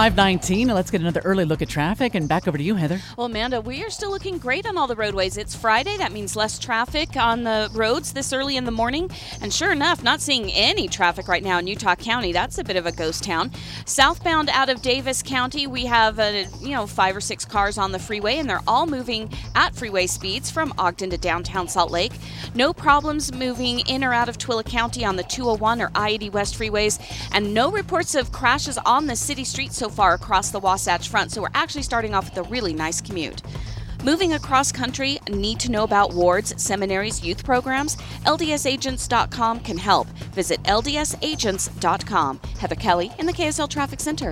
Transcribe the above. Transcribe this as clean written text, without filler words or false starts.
5:19. Let's get another early look at traffic, and back over to you, Heather. Well, Amanda, we are still looking great on all the roadways. It's Friday. That means less traffic on the roads this early in the morning. And sure enough, not seeing any traffic right now in Utah County. That's a bit of a ghost town. Southbound out of Davis County, we have 5 or 6 cars on the freeway, and they're all moving at freeway speeds from Ogden to downtown Salt Lake. No problems moving in or out of Twilla County on the 201 or I-80 West freeways, and no reports of crashes on the city streets so far across the Wasatch Front. So we're actually starting off with a really nice commute. Moving across country, need to know about wards, seminaries, youth programs? LDSagents.com can help. Visit LDSagents.com. Heather Kelly in the KSL Traffic Center.